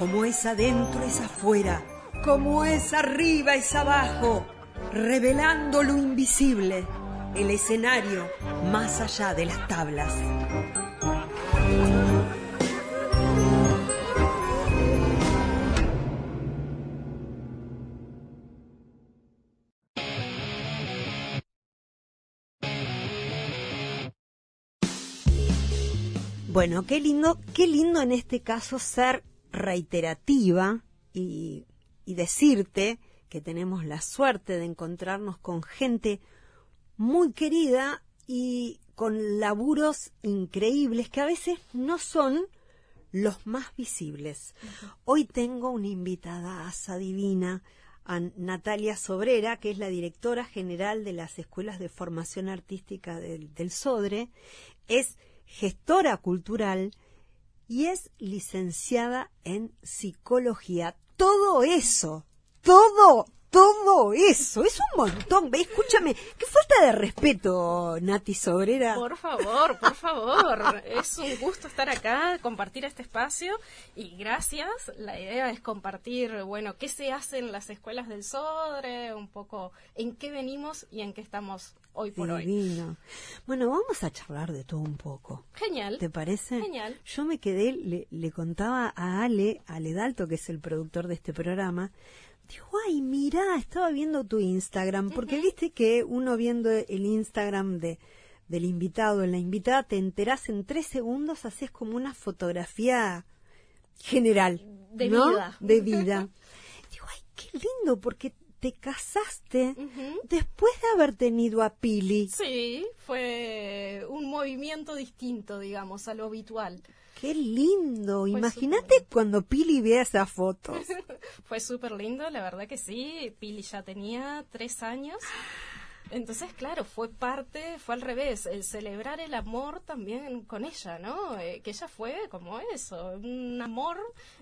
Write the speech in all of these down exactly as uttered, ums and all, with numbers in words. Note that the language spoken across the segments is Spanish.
Como es adentro es afuera, como es arriba es abajo, revelando lo invisible, el escenario más allá de las tablas. Bueno, qué lindo, qué lindo en este caso ser reiterativa y, y decirte que tenemos la suerte de encontrarnos con gente muy querida y con laburos increíbles que a veces no son los más visibles. Uh-huh. Hoy tengo una invitada divina, a Natalia Sobrera, que es la directora general de las Escuelas de Formación Artística del, del Sodre. Es gestora cultural y es licenciada en psicología. Todo eso, todo, todo eso, es un montón. ¿Ve? Escúchame, qué falta de respeto, Nati Sobrera. Por favor, por favor, es un gusto estar acá, compartir este espacio y gracias. La idea es compartir, bueno, qué se hace en las escuelas del Sodre, un poco en qué venimos y en qué estamos hoy por Divino. hoy. Bueno, vamos a charlar de todo un poco. Genial. ¿Te parece? Genial. Yo me quedé, le, le contaba a Ale, Ale Dalto, que es el productor de este programa, digo, ay, mirá, estaba viendo tu Instagram, porque uh-huh. viste que uno viendo el Instagram de del invitado, en la invitada, te enterás en tres segundos, haces como una fotografía general. De ¿no? vida. De vida. Digo, ay, qué lindo, porque te casaste uh-huh. después de haber tenido a Pili. Sí, fue un movimiento distinto, digamos, a lo habitual. ¡Qué lindo! Imagínate cuando Pili vea esas fotos. Fue súper lindo, la verdad que sí. Pili ya tenía tres años. Entonces, claro, fue parte, fue al revés, el celebrar el amor también con ella, ¿no? Eh, que ella fue como eso, un amor,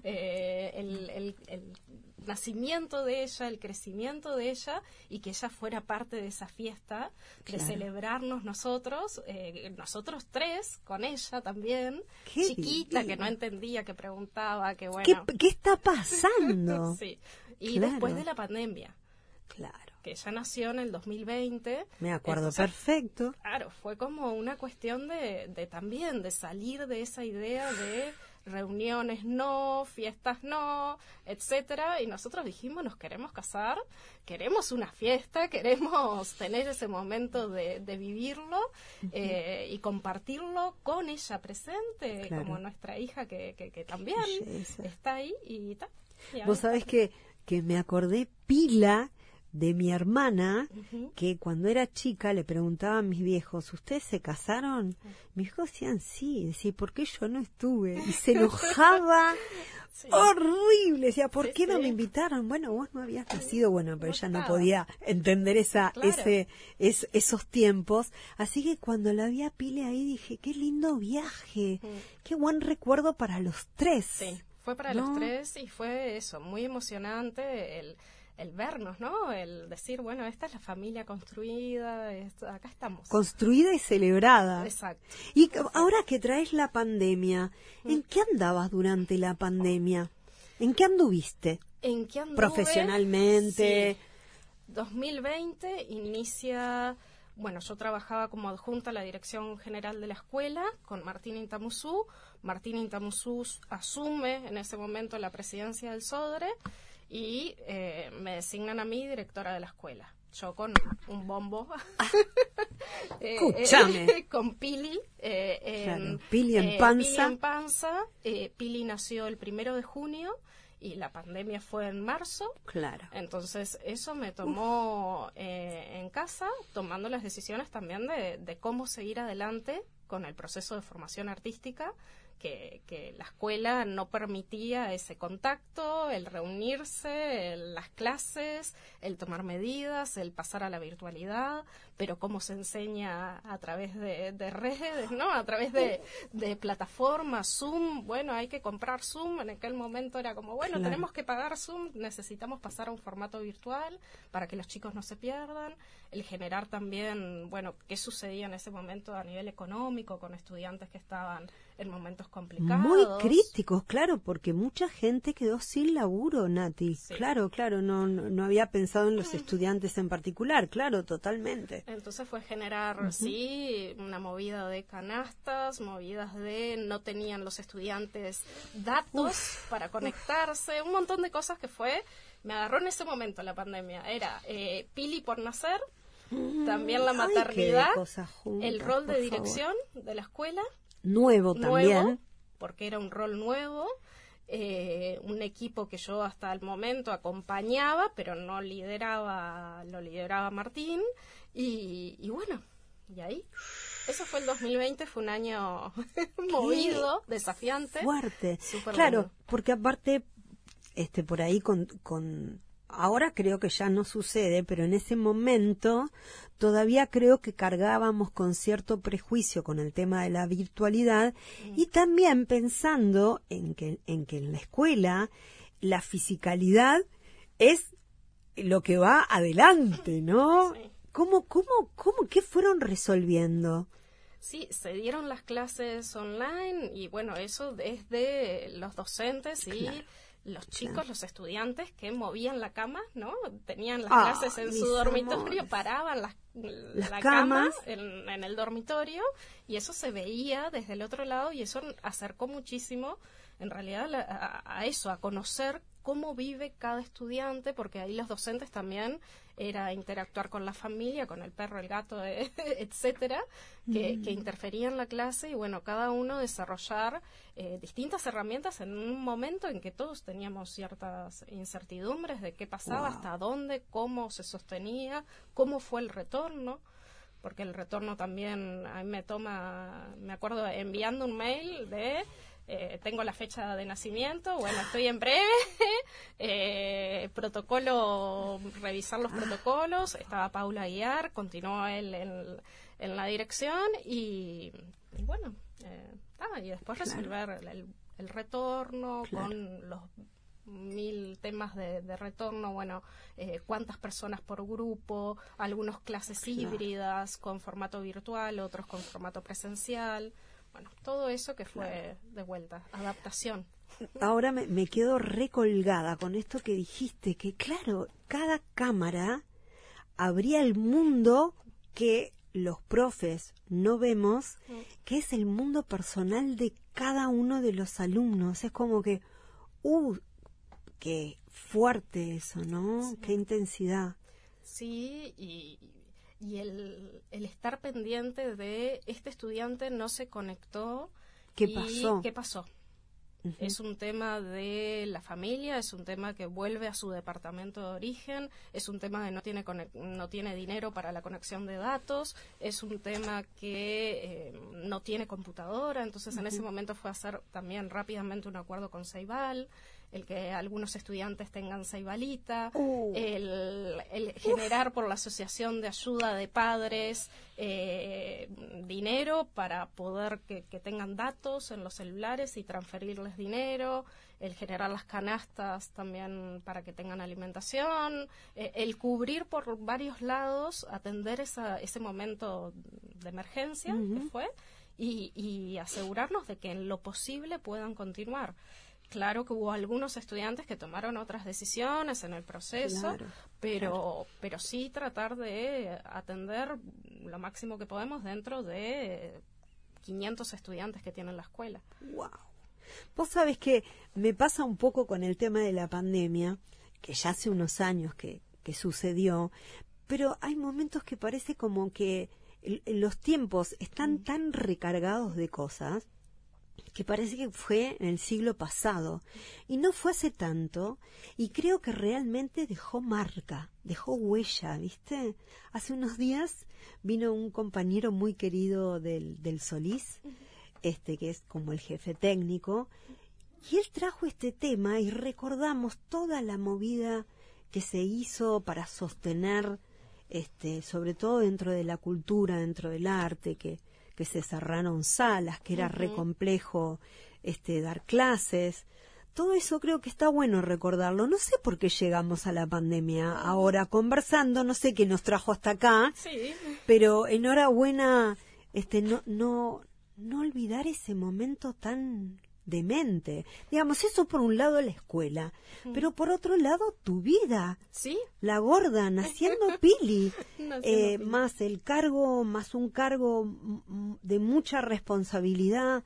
eh, el, el, el nacimiento de ella, el crecimiento de ella, y que ella fuera parte de esa fiesta, claro. de celebrarnos nosotros, eh, nosotros tres, con ella también, Qué chiquita, divino. que no entendía, que preguntaba, que bueno... ¿Qué, qué está pasando? Sí, y claro. después de la pandemia. Claro. Que ella nació en el dos mil veinte. Me acuerdo Entonces, perfecto. Claro, fue como una cuestión de, de también, de salir de esa idea de reuniones no, fiestas no, etcétera, y nosotros dijimos, nos queremos casar, queremos una fiesta, queremos tener ese momento de, de vivirlo uh-huh. eh, y compartirlo con ella presente, claro. como nuestra hija que, que, que también está ahí y tal. Vos sabés que, que me acordé pila de mi hermana, uh-huh. que cuando era chica le preguntaba a mis viejos, ¿ustedes se casaron? Uh-huh. Mis viejos decían sí, decía, ¿por qué yo no estuve? Y se enojaba, sí. horrible, decía, ¿por sí, qué no sí. me invitaron? Bueno, vos no habías nacido, bueno, pero ella no podía entender esa, claro. ese, es, esos tiempos, así que cuando la vi a Pile ahí dije, qué lindo viaje, uh-huh. qué buen recuerdo para los tres. Sí, fue para ¿no? los tres y fue eso, muy emocionante el el vernos, ¿no? El decir, bueno, esta es la familia construida, esto, acá estamos. Construida y celebrada. Exacto. Y ahora que traes la pandemia, ¿en qué andabas durante la pandemia? ¿En qué anduviste? ¿En qué anduve? Profesionalmente. Sí. dos mil veinte inicia, bueno, yo trabajaba como adjunta a la Dirección General de la Escuela con Martín Intamuzú. Martín Intamuzú asume en ese momento la presidencia del Sodre y eh, me designan a mí directora de la escuela. Yo con un bombo. eh, Escúchame. Eh, con Pili. Eh, eh, claro, Pili en eh, panza. Pili en panza. Eh, Pili nació el primero de junio y la pandemia fue en marzo. Claro. Entonces eso me tomó eh, en casa, tomando las decisiones también de, de cómo seguir adelante con el proceso de formación artística. Que, que la escuela no permitía ese contacto, el reunirse, el, las clases, el tomar medidas, el pasar a la virtualidad, pero cómo se enseña a través de, de redes, ¿no? A través de, de plataformas, Zoom, bueno, hay que comprar Zoom, en aquel momento era como, bueno, claro. tenemos que pagar Zoom, necesitamos pasar a un formato virtual para que los chicos no se pierdan, el generar también, bueno, qué sucedía en ese momento a nivel económico con estudiantes que estaban en momentos complicados. Muy críticos, claro, porque mucha gente quedó sin laburo, Nati. Sí. Claro, claro, no, no, no había pensado en los estudiantes en particular, claro, totalmente. Entonces fue generar, Uh-huh. sí, una movida de canastas, movidas de no tenían los estudiantes datos Uf. para conectarse, un montón de cosas que fue, me agarró en ese momento la pandemia. Era eh, Pili por nacer, también la Ay, maternidad, qué cosas juntas, el rol de por dirección de la escuela, Nuevo también. nuevo, porque era un rol nuevo, eh, un equipo que yo hasta el momento acompañaba, pero no lideraba, lo lideraba Martín, y, y bueno, y ahí, eso fue el dos mil veinte, fue un año movido, desafiante. Fuerte. Súper Claro, lindo. porque aparte, este, por ahí con, con, ahora creo que ya no sucede, pero en ese momento todavía creo que cargábamos con cierto prejuicio con el tema de la virtualidad mm. y también pensando en que, en que en la escuela la fisicalidad es lo que va adelante, ¿no? Sí. ¿Cómo, cómo, cómo, qué fueron resolviendo? Sí, se dieron las clases online y bueno, eso es de los docentes y claro, los chicos, claro. los estudiantes que movían la cama, ¿no? Tenían las ah, clases en su dormitorio, amores. paraban las, las la camas cama en, en el dormitorio y eso se veía desde el otro lado y eso acercó muchísimo en realidad la, a, a eso, a conocer cómo vive cada estudiante, porque ahí los docentes también era interactuar con la familia, con el perro, el gato, eh, etcétera, que, mm. que interfería en la clase y bueno, cada uno desarrollar eh, distintas herramientas en un momento en que todos teníamos ciertas incertidumbres de qué pasaba, wow. hasta dónde, cómo se sostenía, cómo fue el retorno, porque el retorno también a mí me toma, me acuerdo enviando un mail de Eh, tengo la fecha de nacimiento, bueno, estoy en breve, eh, protocolo, revisar los protocolos, estaba Paula Aguiar, continuó él en, en la dirección y, y bueno, eh, ah, y después claro. resolver el, el retorno claro. con los mil temas de, de retorno, bueno, eh, cuántas personas por grupo, algunos clases claro. híbridas con formato virtual, otros con formato presencial. Bueno, todo eso que fue claro. de vuelta, adaptación. Ahora me, me quedo recolgada con esto que dijiste, que claro, cada cámara abría el mundo que los profes no vemos, que es el mundo personal de cada uno de los alumnos. Es como que, uh, qué fuerte eso, ¿no? Sí. Qué intensidad. Sí, y... y el, el estar pendiente de este estudiante no se conectó. ¿Qué y pasó? ¿Qué pasó? Uh-huh. Es un tema de la familia, es un tema que vuelve a su departamento de origen, es un tema que no tiene, no tiene dinero para la conexión de datos, es un tema que eh, no tiene computadora, entonces uh-huh. en ese momento fue a hacer también rápidamente un acuerdo con Ceibal, el que algunos estudiantes tengan Ceibalita, uh. el, el generar por la Asociación de Ayuda de Padres eh, dinero para poder que, que tengan datos en los celulares y transferirles dinero, el generar las canastas también para que tengan alimentación, eh, el cubrir por varios lados, atender esa, ese momento de emergencia uh-huh. que fue y, y asegurarnos de que en lo posible puedan continuar. Claro que hubo algunos estudiantes que tomaron otras decisiones en el proceso, claro, pero claro. pero sí tratar de atender lo máximo que podemos dentro de quinientos estudiantes que tiene la escuela. Wow. Vos sabés que me pasa un poco con el tema de la pandemia, que ya hace unos años que, que sucedió, pero hay momentos que parece como que el, los tiempos están mm. tan recargados de cosas que parece que fue en el siglo pasado y no fue hace tanto y creo que realmente dejó marca, dejó huella, ¿viste? Hace unos días vino un compañero muy querido del, del Solís, este que es como el jefe técnico, y él trajo este tema y recordamos toda la movida que se hizo para sostener, este, sobre todo dentro de la cultura, dentro del arte, que que se cerraron salas, que era uh-huh. re complejo este, dar clases. Todo eso creo que está bueno recordarlo. No sé por qué llegamos a la pandemia ahora conversando, no sé qué nos trajo hasta acá, sí. pero enhorabuena, este, no, no, no olvidar ese momento tan demente. Digamos, eso por un lado la escuela, mm. pero por otro lado tu vida. ¿Sí? La gorda, naciendo Pili. naciendo eh, Pili. Más el cargo, más un cargo de mucha responsabilidad.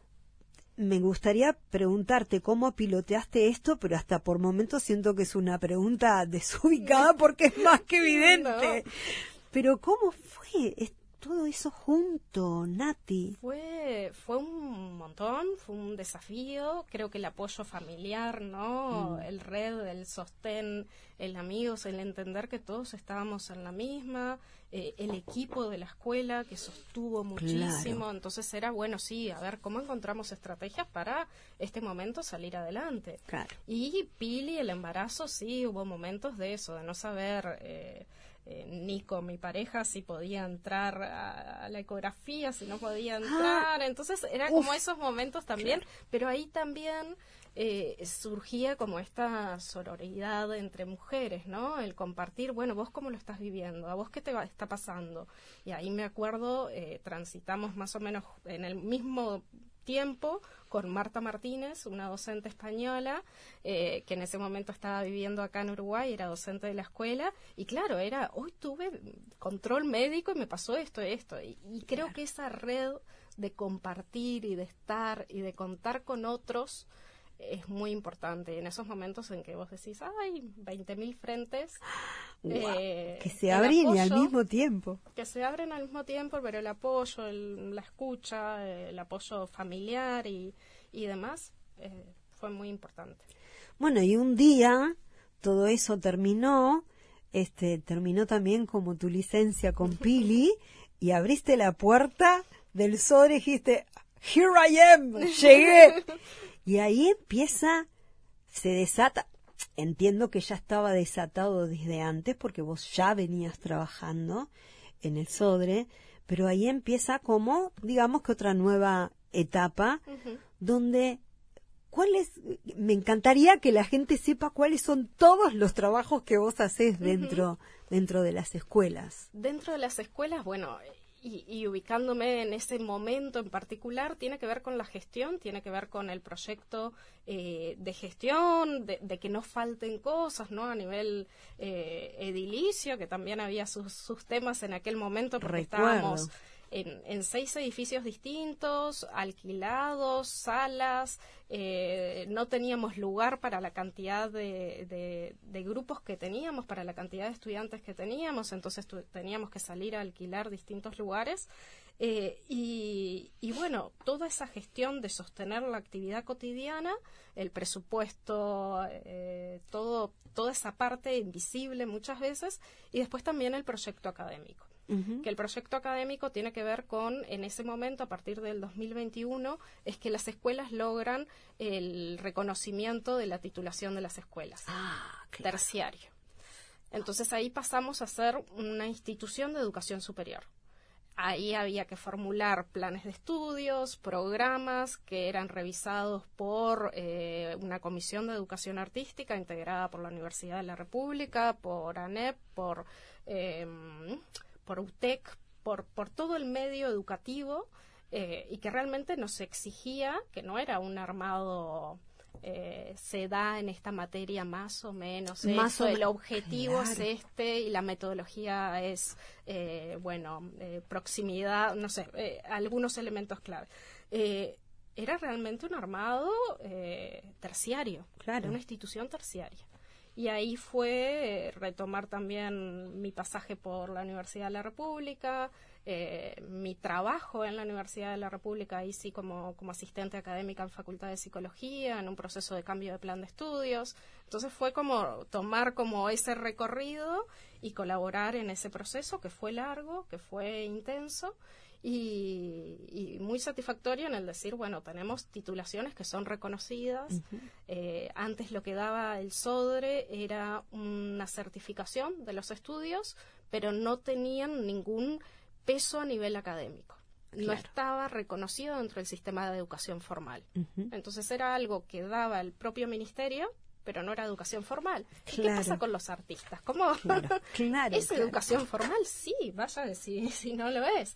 Mm. Me gustaría preguntarte cómo piloteaste esto, pero hasta por momentos siento que es una pregunta desubicada porque es más que evidente. No. Pero ¿cómo fue todo eso junto, Nati? Fue, fue un montón, fue un desafío. Creo que el apoyo familiar, ¿no? Mm. El red, el sostén, el amigos, el entender que todos estábamos en la misma, eh, el equipo de la escuela que sostuvo muchísimo. Claro. Entonces era, bueno, sí, a ver, ¿cómo encontramos estrategias para este momento salir adelante? Claro. Y Pili, el embarazo, sí, hubo momentos de eso, de no saber... Eh, Eh, Nico, mi pareja, si podía entrar a, a la ecografía, si no podía entrar, ah, entonces era uf, como esos momentos también, claro. Pero ahí también eh, surgía como esta sororidad entre mujeres, ¿no? El compartir, bueno, vos cómo lo estás viviendo, a vos qué te va, está pasando, y ahí me acuerdo, eh, transitamos más o menos en el mismo tiempo con Marta Martínez, una docente española eh, que en ese momento estaba viviendo acá en Uruguay, era docente de la escuela, y claro, era, hoy tuve control médico y me pasó esto, esto, y, y creo claro. que esa red de compartir y de estar y de contar con otros es muy importante en esos momentos en que vos decís, ay, veinte mil frentes. Wow, eh, que se abren apoyo, al mismo tiempo. Que se abren al mismo tiempo, pero el apoyo, el, la escucha, el apoyo familiar y, y demás eh, fue muy importante. Bueno, y un día todo eso terminó, este terminó también como tu licencia con Pili y abriste la puerta del Sodre y dijiste, here I am, llegué. Y ahí empieza, se desata, entiendo que ya estaba desatado desde antes porque vos ya venías trabajando en el Sodre, pero ahí empieza como, digamos que otra nueva etapa, uh-huh. donde, ¿cuáles? Me encantaría que la gente sepa cuáles son todos los trabajos que vos hacés dentro, uh-huh. dentro de las escuelas. Dentro de las escuelas, bueno... Y, y ubicándome en ese momento en particular, tiene que ver con la gestión, tiene que ver con el proyecto eh, de gestión, de, de que no falten cosas, ¿no? A nivel eh, edilicio, que también había sus, sus temas en aquel momento, porque Recuerdo. estábamos en, en seis edificios distintos, alquilados, salas, eh, no teníamos lugar para la cantidad de, de, de grupos que teníamos, para la cantidad de estudiantes que teníamos, entonces tu, teníamos que salir a alquilar distintos lugares. Eh, y, y bueno, toda esa gestión de sostener la actividad cotidiana, el presupuesto, eh, todo, toda esa parte invisible muchas veces, y después también el proyecto académico. Uh-huh. Que el proyecto académico tiene que ver con, en ese momento, a partir del dos mil veintiuno, es que las escuelas logran el reconocimiento de la titulación de las escuelas, ah, claro. terciario. Entonces ahí pasamos a ser una institución de educación superior. Ahí había que formular planes de estudios, programas que eran revisados por eh, una comisión de educación artística integrada por la Universidad de la República, por ANEP, por... Eh, por U T E C, por, por todo el medio educativo, eh, y que realmente nos exigía, que no era un armado, eh, se da en esta materia más o menos, más esto, o el me- objetivo claro. es este, y la metodología es, eh, bueno, eh, proximidad, no sé, eh, algunos elementos clave. Eh, era realmente un armado eh, terciario, Claro. una institución terciaria. Y ahí fue eh, retomar también mi pasaje por la Universidad de la República, eh, mi trabajo en la Universidad de la República, ahí sí como, como asistente académica en Facultad de Psicología, en un proceso de cambio de plan de estudios. Entonces fue como tomar como ese recorrido y colaborar en ese proceso que fue largo, que fue intenso. Y, y muy satisfactorio en el decir, bueno, tenemos titulaciones que son reconocidas. Uh-huh. Eh, antes lo que daba el Sodre era una certificación de los estudios, pero no tenían ningún peso a nivel académico. Claro. No estaba reconocido dentro del sistema de educación formal. Uh-huh. Entonces era algo que daba el propio ministerio, pero no era educación formal. ¿Y claro. qué pasa con los artistas? ¿Cómo? Claro, claro, ¿Es claro. educación formal? Sí, vaya si, si no lo es.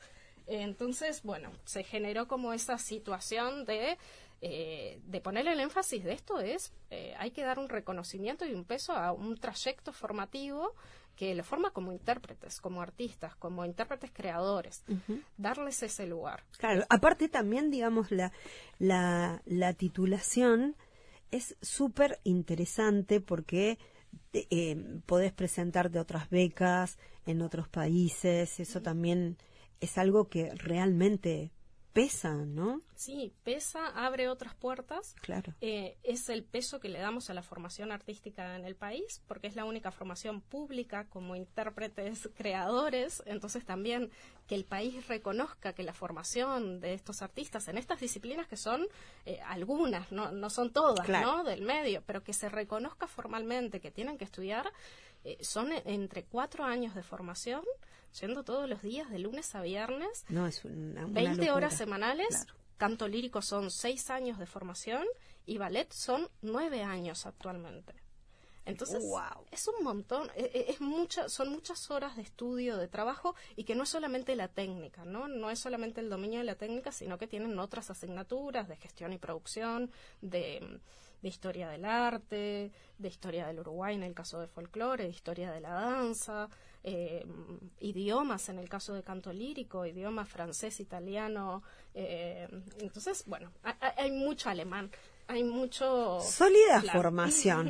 Entonces, bueno, se generó como esa situación de, eh, de poner el énfasis de esto es, eh, hay que dar un reconocimiento y un peso a un trayecto formativo que lo forma como intérpretes, como artistas, como intérpretes creadores, uh-huh. darles ese lugar. Claro, aparte también, digamos, la, la, la titulación es súper interesante porque eh, podés presentarte otras becas en otros países, eso uh-huh. también es algo que realmente pesa, ¿no? Sí, pesa, abre otras puertas. Claro. Eh, es el peso que le damos a la formación artística en el país, porque es la única formación pública como intérpretes creadores. Entonces también que el país reconozca que la formación de estos artistas en estas disciplinas, que son eh, algunas, no, no son todas, claro. ¿no? del medio, pero que se reconozca formalmente que tienen que estudiar, eh, son entre cuatro años de formación, yendo todos los días de lunes a viernes, no, es una, una veinte locura. Horas semanales, claro. Canto lírico son seis años de formación y ballet son nueve años actualmente. Entonces, wow. es un montón, es, es mucha, son muchas horas de estudio, de trabajo, y que no es solamente la técnica, ¿no? No es solamente el dominio de la técnica, sino que tienen otras asignaturas de gestión y producción, de, de historia del arte, de historia del Uruguay en el caso de folclore, de historia de la danza, eh, idiomas en el caso de canto lírico, idioma francés, italiano. Eh, entonces, bueno, hay, hay mucho alemán, hay mucho... Sólida claro. formación.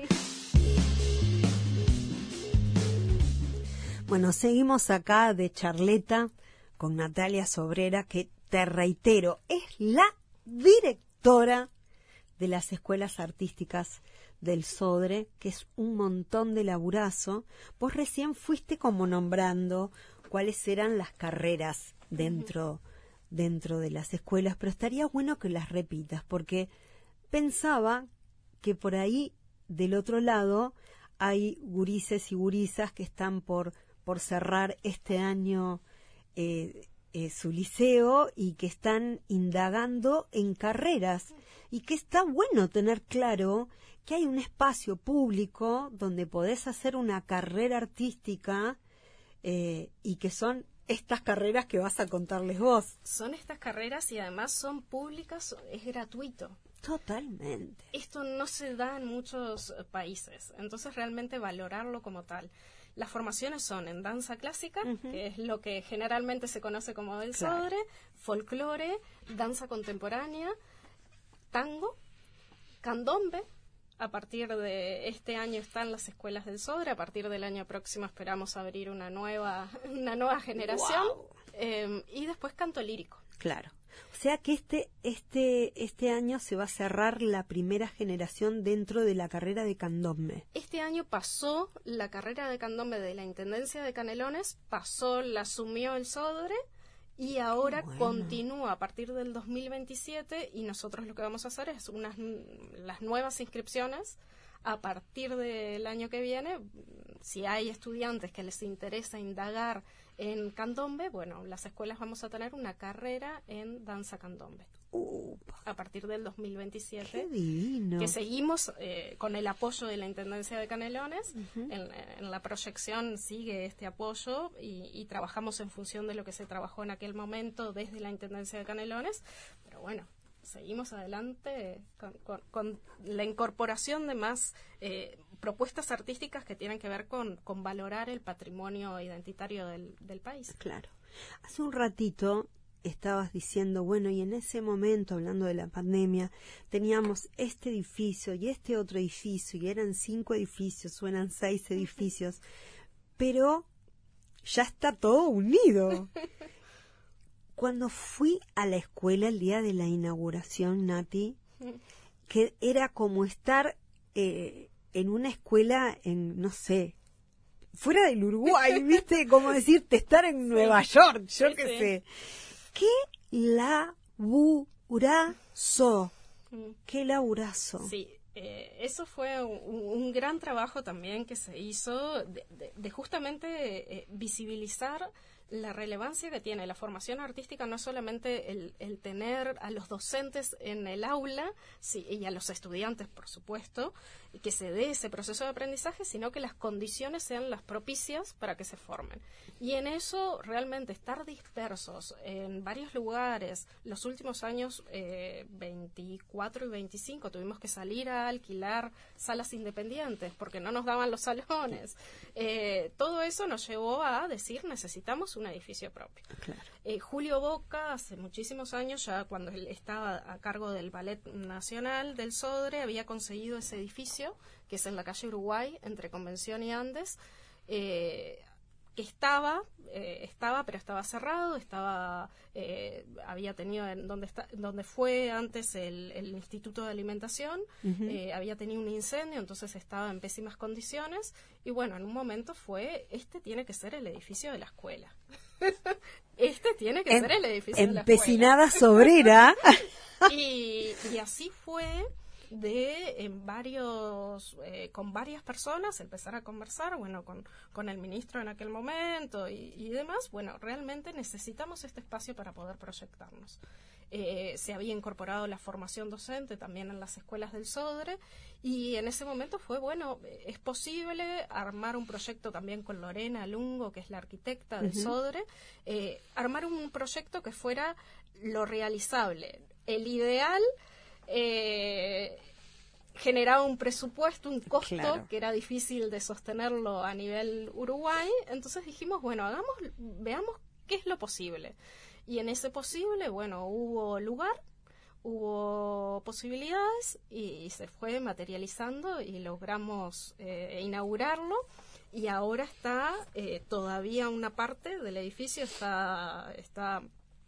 Bueno, seguimos acá de charleta con Natalia Sobrera, que te reitero, es la directora de las escuelas artísticas del Sodre, que es un montón de laburazo. Vos recién fuiste como nombrando cuáles eran las carreras dentro, uh-huh. dentro de las escuelas, pero estaría bueno que las repitas, porque pensaba que por ahí, del otro lado, hay gurises y gurisas que están por, por cerrar este año eh, eh, su liceo y que están indagando en carreras, y que está bueno tener claro que hay un espacio público donde podés hacer una carrera artística eh, y que son estas carreras que vas a contarles vos. Son estas carreras y además son públicas, es gratuito. Totalmente. Esto no se da en muchos países, entonces realmente valorarlo como tal. Las formaciones son en danza clásica, uh-huh. que es lo que generalmente se conoce como del claro. Sodre, folclore, danza contemporánea, tango, candombe. A partir de este año están las escuelas del Sodre, a partir del año próximo esperamos abrir una nueva, una nueva generación, wow. eh, y después canto lírico. Claro. O sea que este, este, este año se va a cerrar la primera generación dentro de la carrera de candombe. Este año pasó la carrera de candombe de la Intendencia de Canelones, pasó, la asumió el Sodre, y ahora bueno. continúa a partir del dos mil veintisiete, y nosotros lo que vamos a hacer es unas las nuevas inscripciones a partir del año que viene. Si hay estudiantes que les interesa indagar en candombe, bueno, las escuelas vamos a tener una carrera en danza candombe. Upa. A partir del dos mil veintisiete. ¡Qué divino! Que seguimos eh, con el apoyo de la Intendencia de Canelones. Uh-huh. en, en la proyección sigue este apoyo y, y trabajamos en función de lo que se trabajó en aquel momento desde la Intendencia de Canelones. Pero bueno, seguimos adelante con, con, con la incorporación de más eh, propuestas artísticas que tienen que ver con, con valorar el patrimonio identitario del, del país. Claro. Hace un ratito estabas diciendo, bueno, y en ese momento, hablando de la pandemia, teníamos este edificio y este otro edificio, y eran cinco edificios o eran seis edificios, pero ya está todo unido. Cuando fui a la escuela el día de la inauguración, Nati, que era como estar eh, en una escuela en, no sé, fuera del Uruguay, ¿viste? Como decirte, estar en sí. Nueva York, yo sí, qué sí. sé. ¡Qué laburazo! ¡Qué laburazo! Sí, eh, eso fue un, un gran trabajo también que se hizo de, de, de justamente eh, visibilizar la relevancia que tiene la formación artística no es solamente el, el tener a los docentes en el aula, sí, y a los estudiantes, por supuesto, y que se dé ese proceso de aprendizaje, sino que las condiciones sean las propicias para que se formen. Y en eso, realmente, estar dispersos en varios lugares, los últimos años, eh, veinticuatro y veinticinco, tuvimos que salir a alquilar salas independientes porque no nos daban los salones. Eh, todo eso nos llevó a decir, necesitamos un edificio propio. Claro. Eh, Julio Boca, hace muchísimos años, ya cuando él estaba a cargo del Ballet Nacional del Sodre, había conseguido ese edificio, que es en la calle Uruguay, entre Convención y Andes, eh, que estaba, eh, estaba, pero estaba cerrado, estaba, eh, había tenido, en donde, está, donde fue antes el, el Instituto de Alimentación, uh-huh. eh, había tenido un incendio, entonces estaba en pésimas condiciones, y bueno, en un momento fue, este tiene que ser el edificio de la escuela. Este tiene que en, ser el edificio de la escuela. Empecinada sobrera. y, y así fue de en varios eh, con varias personas empezar a conversar, bueno, con, con el ministro en aquel momento y, y demás. Bueno, realmente necesitamos este espacio para poder proyectarnos. Eh, se había incorporado la formación docente también en las escuelas del Sodre, y en ese momento fue, bueno, es posible armar un proyecto también con Lorena Lungo, que es la arquitecta del uh-huh. Sodre, eh, armar un proyecto que fuera lo realizable. El ideal eh, generaba un presupuesto, un costo, claro, que era difícil de sostenerlo a nivel Uruguay. Entonces dijimos, bueno, hagamos, veamos qué es lo posible. Y en ese posible, bueno, hubo lugar, hubo posibilidades y se fue materializando y logramos eh, inaugurarlo. Y ahora está eh, todavía una parte del edificio está, está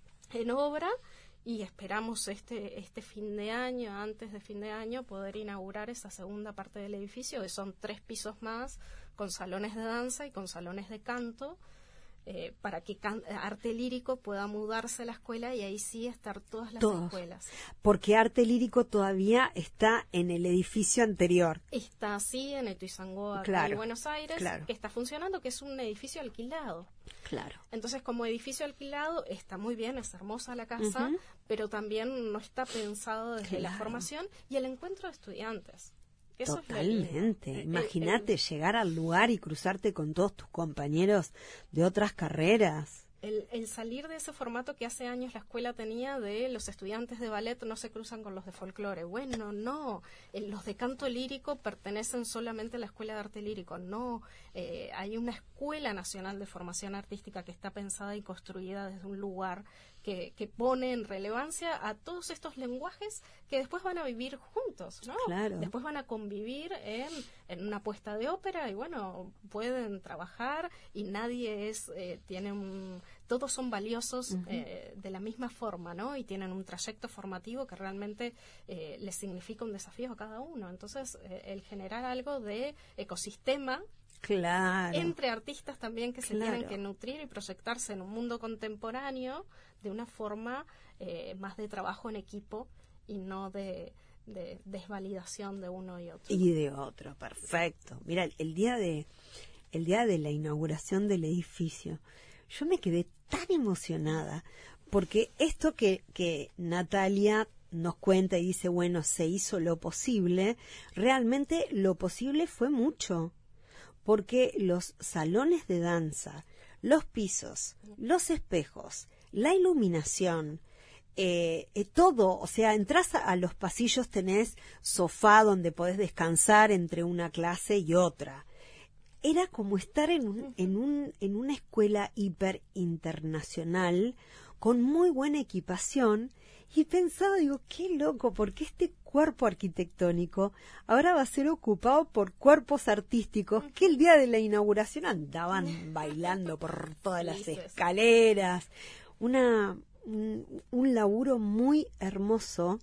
en obra, y esperamos este, este fin de año, antes de fin de año, poder inaugurar esa segunda parte del edificio, que son tres pisos más, con salones de danza y con salones de canto, eh, para que can- arte lírico pueda mudarse a la escuela y ahí sí estar todas las Todos. escuelas. Porque arte lírico todavía está en el edificio anterior. Está así en Ituzaingó, acá claro, en Buenos Aires, claro. que está funcionando, que es un edificio alquilado. Claro. Entonces, como edificio alquilado, está muy bien, es hermosa la casa, uh-huh. pero también no está pensado desde claro. la formación y el encuentro de estudiantes. Eso Totalmente. Es Imagínate llegar al lugar y cruzarte con todos tus compañeros de otras carreras. El, el salir de ese formato que hace años la escuela tenía de los estudiantes de ballet no se cruzan con los de folclore. Bueno, no. El, los de canto lírico pertenecen solamente a la Escuela de Arte Lírico. No. Eh, hay una Escuela Nacional de Formación Artística que está pensada y construida desde un lugar que, que pone en relevancia a todos estos lenguajes que después van a vivir juntos, ¿no? Claro. Después van a convivir en, en una puesta de ópera y, bueno, pueden trabajar y nadie es eh, tiene un... Todos son valiosos uh-huh. eh, de la misma forma, ¿no? Y tienen un trayecto formativo que realmente eh, les significa un desafío a cada uno. Entonces, eh, el generar algo de ecosistema claro. entre artistas también que claro. se tienen que nutrir y proyectarse en un mundo contemporáneo de una forma eh, más de trabajo en equipo y no de, de desvalidación de uno y otro. Y de otro, perfecto. Mira, el día de el día de la inauguración del edificio, yo me quedé tan emocionada porque esto que, que Natalia nos cuenta y dice, bueno, se hizo lo posible, realmente lo posible fue mucho, porque los salones de danza, los pisos, los espejos, la iluminación, eh, eh, todo, o sea, entras a, a los pasillos, tenés sofá donde podés descansar entre una clase y otra. Era como estar en, un, en, un, en una escuela hiper internacional con muy buena equipación, y pensaba, digo, qué loco, porque este cuerpo arquitectónico ahora va a ser ocupado por cuerpos artísticos que el día de la inauguración andaban bailando por todas las escaleras. Una, un, un laburo muy hermoso,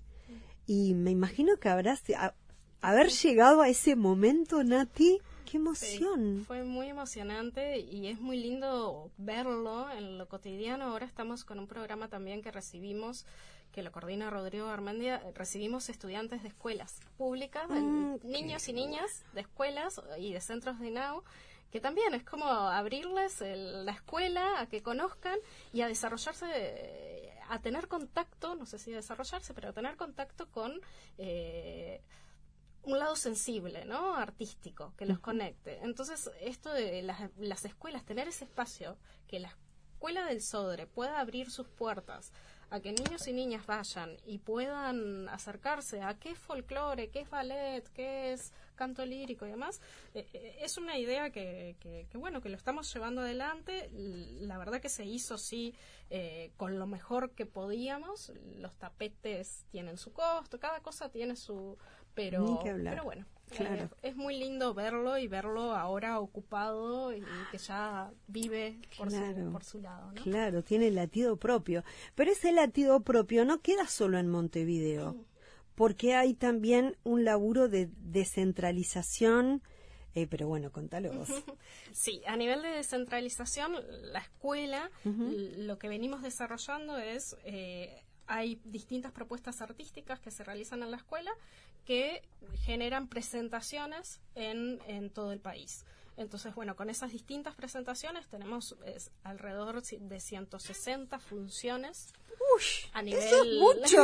y me imagino que habrás a, haber llegado a ese momento, Nati. ¡Qué emoción! Sí, fue muy emocionante y es muy lindo verlo en lo cotidiano. Ahora estamos con un programa también que recibimos, que lo coordina Rodrigo Armendia. Recibimos estudiantes de escuelas públicas, mm, niños y niñas de escuelas y de centros de I N A U, que también es como abrirles el, la escuela a que conozcan y a desarrollarse, eh, a tener contacto, no sé si desarrollarse, pero a tener contacto con eh, un lado sensible, ¿no? Artístico, que los conecte. Entonces, esto de las, las escuelas, tener ese espacio, que la escuela del Sodre pueda abrir sus puertas a que niños y niñas vayan y puedan acercarse a qué es folclore, qué es ballet, qué es canto lírico y demás, eh, eh, es una idea que, que, que, bueno, que lo estamos llevando adelante. La verdad que se hizo, sí, eh, con lo mejor que podíamos. Los tapetes tienen su costo, cada cosa tiene su... Pero, pero bueno, claro. eh, es muy lindo verlo y verlo ahora ocupado y que ya vive por, claro, su, por su lado, ¿no? Claro, tiene latido propio. Pero ese latido propio no queda solo en Montevideo, mm. porque hay también un laburo de descentralización. Eh, pero bueno, contalo vos. Sí, a nivel de descentralización, la escuela, uh-huh. lo que venimos desarrollando es... Eh, hay distintas propuestas artísticas que se realizan en la escuela que generan presentaciones en, en todo el país. Entonces, bueno, con esas distintas presentaciones tenemos es, alrededor de ciento sesenta funciones. Uy, a nivel, eso es mucho.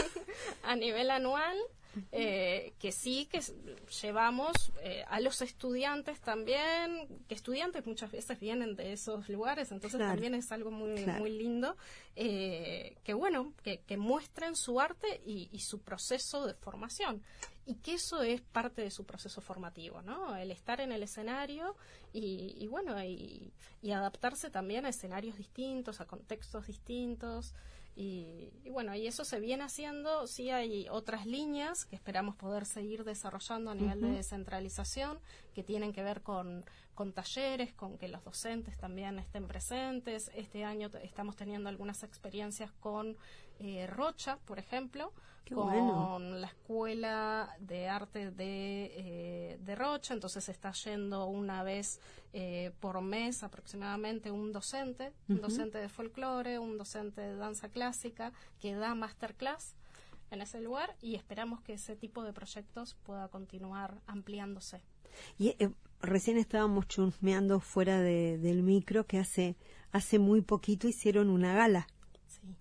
A nivel anual. Eh, que sí, que llevamos eh, a los estudiantes también, que estudiantes muchas veces vienen de esos lugares, entonces claro, también es algo muy claro. muy lindo, eh, que bueno, que, que muestren su arte y, y su proceso de formación, y que eso es parte de su proceso formativo, ¿no? El estar en el escenario y, y bueno, y, y adaptarse también a escenarios distintos, a contextos distintos. Y, y bueno, y eso se viene haciendo. Sí, hay otras líneas que esperamos poder seguir desarrollando a nivel uh-huh. de descentralización, que tienen que ver con, con talleres, con que los docentes también estén presentes. Este año t- estamos teniendo algunas experiencias con eh, Rocha, por ejemplo, Qué con bueno. la Escuela de Arte de, eh, de Rocha. Entonces está yendo una vez eh, por mes aproximadamente un docente, uh-huh. un docente de folclore, un docente de danza clásica, que da masterclass en ese lugar, y esperamos que ese tipo de proyectos pueda continuar ampliándose. Y eh, recién estábamos chusmeando fuera de, del micro que hace hace muy poquito hicieron una gala. Sí.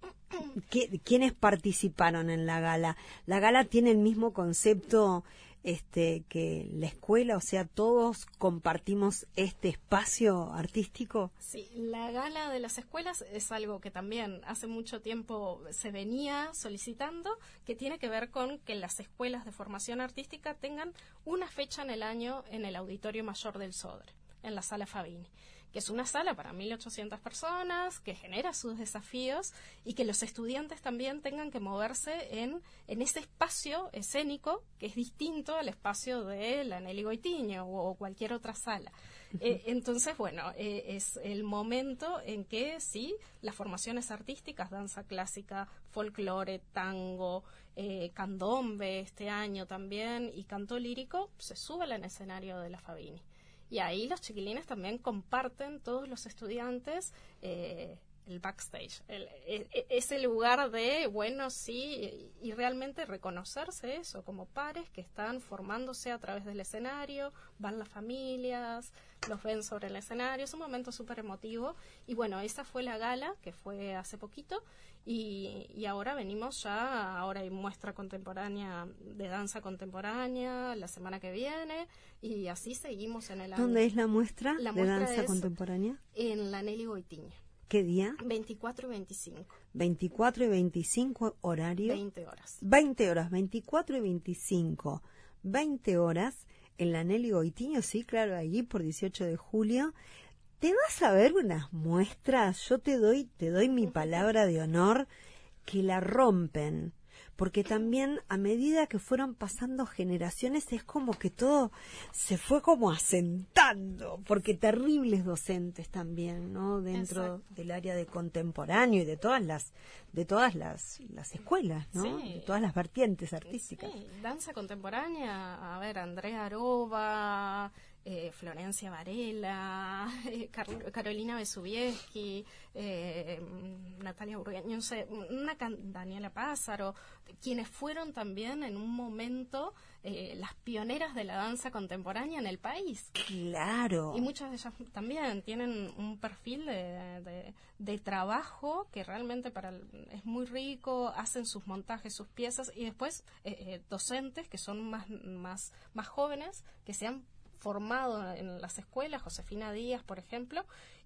¿Qué, ¿Quiénes participaron en la gala? La gala tiene el mismo concepto este, que la escuela, o sea, todos compartimos este espacio artístico. Sí, la gala de las escuelas es algo que también hace mucho tiempo se venía solicitando, que tiene que ver con que las escuelas de formación artística tengan una fecha en el año en el Auditorio Mayor del Sodre, en la Sala Fabini, que es una sala para mil ochocientas personas, que genera sus desafíos y que los estudiantes también tengan que moverse en, en ese espacio escénico que es distinto al espacio de la Nelly Goitiño o cualquier otra sala. Uh-huh. Eh, entonces, bueno, eh, es el momento en que sí, las formaciones artísticas, danza clásica, folclore, tango, eh, candombe este año también y canto lírico, se suben al escenario de la Fabini. Y ahí los chiquilines también comparten, todos los estudiantes, eh, el backstage, el, el, ese lugar de, bueno, sí, y, y realmente reconocerse eso, como pares que están formándose a través del escenario, van las familias, los ven sobre el escenario, es un momento súper emotivo. Y bueno, esa fue la gala, que fue hace poquito, y, y ahora venimos ya, ahora hay muestra contemporánea de danza contemporánea la semana que viene, y así seguimos en el año. ¿Dónde es la muestra, la de muestra danza contemporánea? En la Nelly Goitiño. ¿Qué día? veinticuatro y veinticinco. veinticuatro y veinticinco, horario. veinte horas. veinte horas, veinticuatro y veinticinco. veinte horas en la Nelly Goitiño, sí, claro, allí por dieciocho de julio. ¿Te vas a ver unas muestras? Yo te doy, te doy mi palabra de honor que la rompen. Porque también a medida que fueron pasando generaciones es como que todo se fue como asentando, porque terribles docentes también, ¿no? Dentro Exacto. del área de contemporáneo y de todas las de todas las, las escuelas, ¿no? Sí. De todas las vertientes artísticas. Sí, danza contemporánea, a ver, Andrea Aroba, eh, Florencia Varela, eh, Car- Carolina Besubieski, eh, Natalia Burgueño, no sé, una can- Daniela Pázaro, quienes fueron también en un momento eh, las pioneras de la danza contemporánea en el país. Claro. Y muchas de ellas también tienen un perfil de, de, de trabajo que realmente para el, es muy rico, hacen sus montajes, sus piezas, y después eh, eh, docentes que son más, más, más jóvenes, que se han formado en las escuelas, Josefina Díaz, por ejemplo,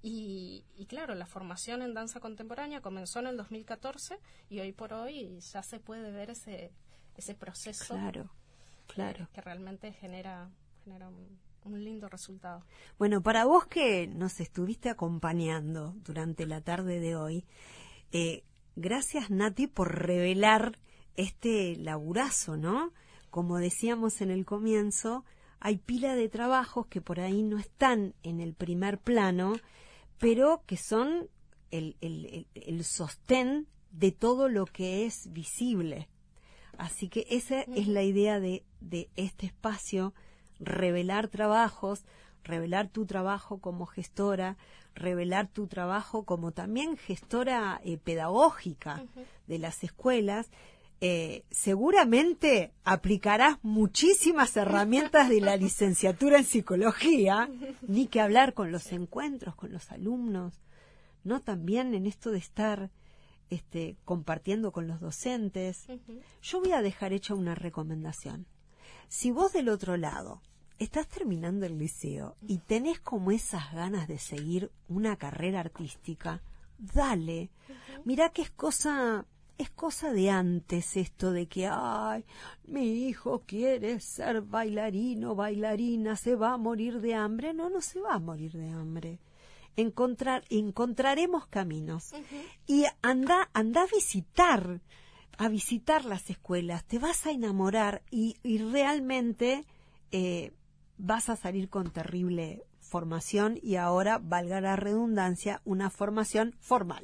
y, y claro, la formación en danza contemporánea comenzó en el dos mil catorce y hoy por hoy ya se puede ver ese, ese proceso. Claro, claro. Eh, que realmente genera, genera un, un lindo resultado. Bueno, para vos que nos estuviste acompañando durante la tarde de hoy, eh, gracias, Nati, por revelar este laburazo, ¿no? Como decíamos en el comienzo, hay pila de trabajos que por ahí no están en el primer plano, pero que son el, el, el, el sostén de todo lo que es visible. Así que esa uh-huh. es la idea de, de este espacio, revelar trabajos, revelar tu trabajo como gestora, revelar tu trabajo como también gestora eh, pedagógica uh-huh. de las escuelas. Eh, seguramente aplicarás muchísimas herramientas de la licenciatura en psicología, ni que hablar con los encuentros, con los alumnos, ¿no? También en esto de estar este, compartiendo con los docentes. Uh-huh. Yo voy a dejar hecha una recomendación. Si vos del otro lado estás terminando el liceo y tenés como esas ganas de seguir una carrera artística, dale. Uh-huh. Mirá que es cosa... Es cosa de antes esto de que, ay, mi hijo quiere ser bailarino, bailarina, se va a morir de hambre. No, no se va a morir de hambre. Encontrar, encontraremos caminos. Uh-huh. Y anda, anda a visitar, a visitar las escuelas. Te vas a enamorar y, y realmente eh, vas a salir con terrible formación y ahora, valga la redundancia, una formación formal.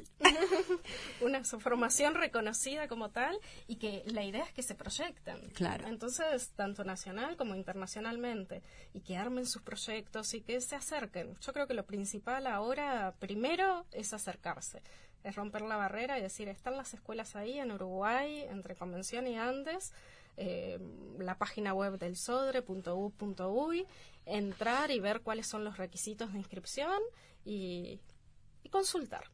Una formación reconocida como tal y que la idea es que se proyecten. Claro. Entonces, tanto nacional como internacionalmente, y que armen sus proyectos y que se acerquen. Yo creo que lo principal ahora, primero, es acercarse. Es romper la barrera y decir, están las escuelas ahí en Uruguay, entre Convención y Andes, eh, la página web del sodre punto u punto uy, entrar y ver cuáles son los requisitos de inscripción y, y consultar.